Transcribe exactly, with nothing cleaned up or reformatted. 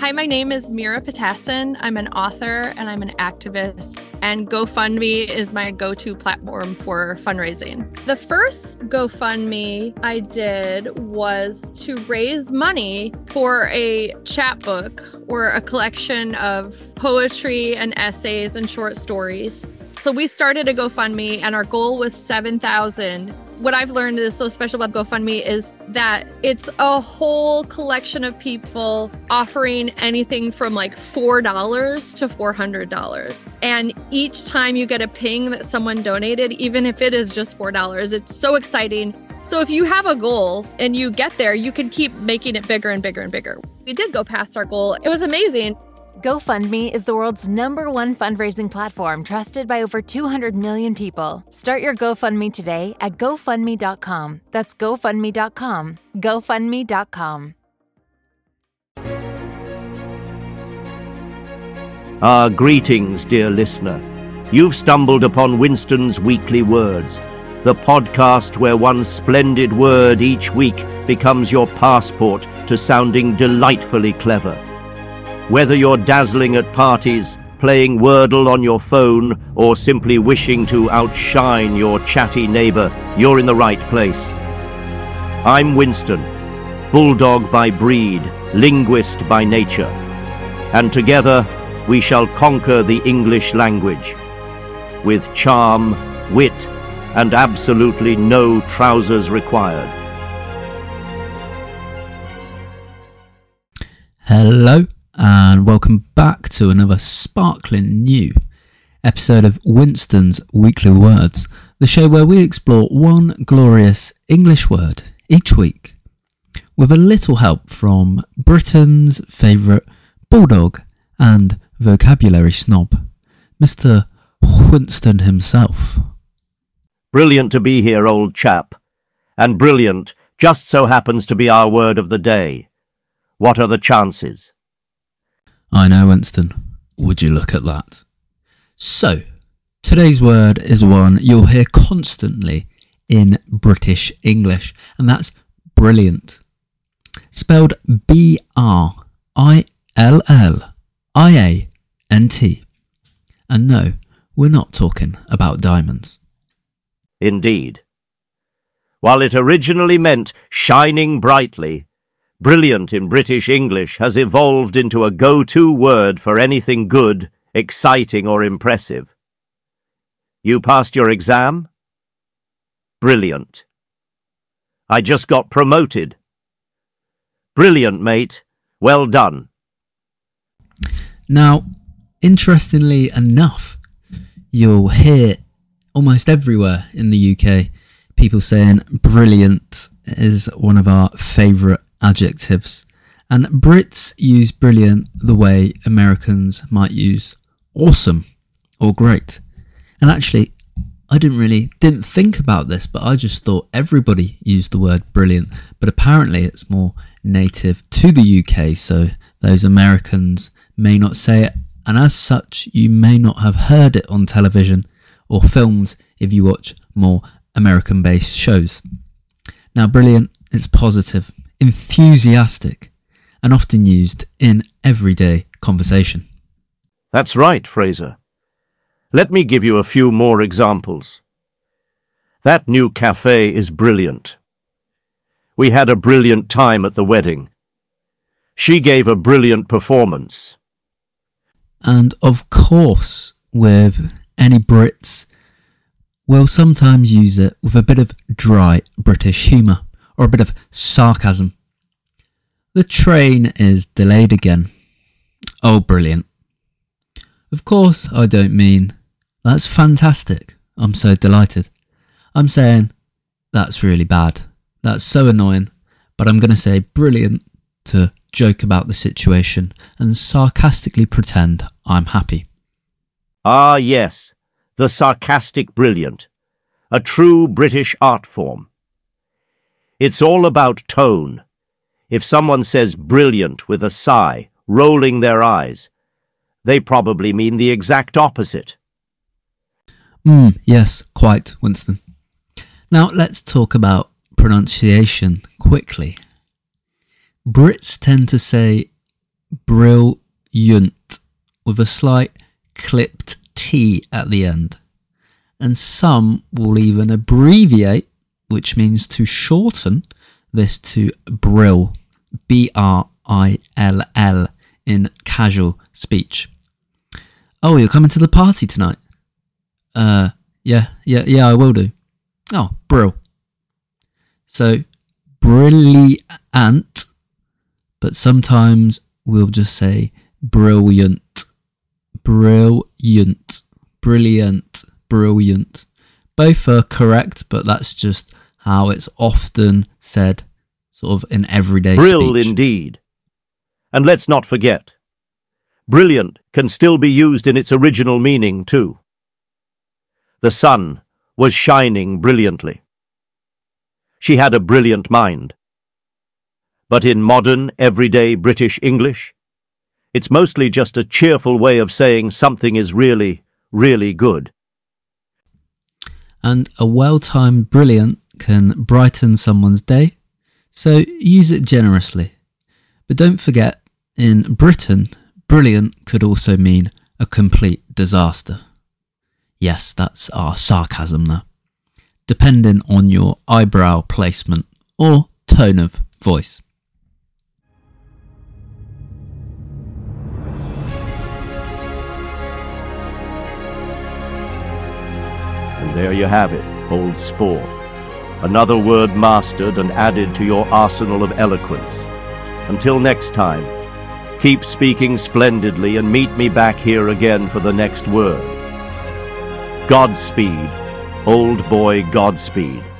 Hi, my name is Mira Patassin. I'm an author and I'm an activist, and GoFundMe is my go-to platform for fundraising. The first GoFundMe I did was to raise money for a chapbook or a collection of poetry and essays and short stories. So we started a GoFundMe and our goal was seven thousand. What I've learned is so special about GoFundMe is that it's a whole collection of people offering anything from like four dollars to four hundred dollars. And each time you get a ping that someone donated, even if it is just four dollars, it's so exciting. So if you have a goal and you get there, you can keep making it bigger and bigger and bigger. We did go past our goal. It was amazing. GoFundMe is the world's number one fundraising platform trusted by over two hundred million people. Start your GoFundMe today at GoFundMe dot com. That's GoFundMe dot com. GoFundMe dot com. Ah, greetings, dear listener. You've stumbled upon Winston's Weekly Words, the podcast where one splendid word each week becomes your passport to sounding delightfully clever. Whether you're dazzling at parties, playing Wordle on your phone, or simply wishing to outshine your chatty neighbor, you're in the right place. I'm Winston, bulldog by breed, linguist by nature, and together we shall conquer the English language with charm, wit, and absolutely no trousers required. Hello. And welcome back to another sparkling new episode of Winston's Weekly Words, the show where we explore one glorious English word each week, with a little help from Britain's favourite bulldog and vocabulary snob, Mister Winston himself. Brilliant to be here, old chap. And brilliant just so happens to be our word of the day. What are the chances? I know, Winston. Would you look at that? So, today's word is one you'll hear constantly in British English, and that's brilliant. Spelled B R I L L I A N T. And no, we're not talking about diamonds. Indeed. While it originally meant shining brightly, brilliant in British English has evolved into a go-to word for anything good, exciting, or impressive. You passed your exam? Brilliant. I just got promoted. Brilliant, mate. Well done. Now, interestingly enough, you'll hear almost everywhere in the U K people saying brilliant is one of our favourite adjectives, and Brits use brilliant the way Americans might use awesome or great. And actually, I didn't really didn't think about this, but I just thought everybody used the word brilliant, but apparently it's more native to the U K, so those Americans may not say it, and as such you may not have heard it on television or films if you watch more American based shows. Now, brilliant is positive, enthusiastic, and often used in everyday conversation. That's right, Fraser. Let me give you a few more examples. That new cafe is brilliant. We had a brilliant time at the wedding. She gave a brilliant performance. And of course, with any Brits, we'll sometimes use it with a bit of dry British humour or a bit of sarcasm. The train is delayed again. Oh, brilliant. Of course, I don't mean, that's fantastic, I'm so delighted. I'm saying, that's really bad. That's so annoying. But I'm going to say brilliant to joke about the situation and sarcastically pretend I'm happy. Ah, yes, the sarcastic brilliant. A true British art form. It's all about tone. If someone says brilliant with a sigh, rolling their eyes, they probably mean the exact opposite. Hmm, yes, quite, Winston. Now let's talk about pronunciation quickly. Brits tend to say brilliant, with a slight clipped T at the end. And some will even abbreviate, which means to shorten this to brill, B R I L L, in casual speech. Oh, you're coming to the party tonight? Uh, yeah, yeah, yeah, I will do. Oh, brill. So, brilliant, but sometimes we'll just say brilliant, brilliant, brilliant, brilliant. Both are correct, but that's just how it's often said, sort of in everyday Brill speech. indeed. And let's not forget, brilliant can still be used in its original meaning too. The sun was shining brilliantly. She had a brilliant mind. But in modern, everyday British English, it's mostly just a cheerful way of saying something is really, really good. And a well-timed brilliant can brighten someone's day, so use it generously. But don't forget, in Britain, brilliant could also mean a complete disaster. Yes, that's our sarcasm there. Depending on your eyebrow placement or tone of voice. And there you have it, old sport. Another word mastered and added to your arsenal of eloquence. Until next time, keep speaking splendidly and meet me back here again for the next word. Godspeed, old boy, Godspeed.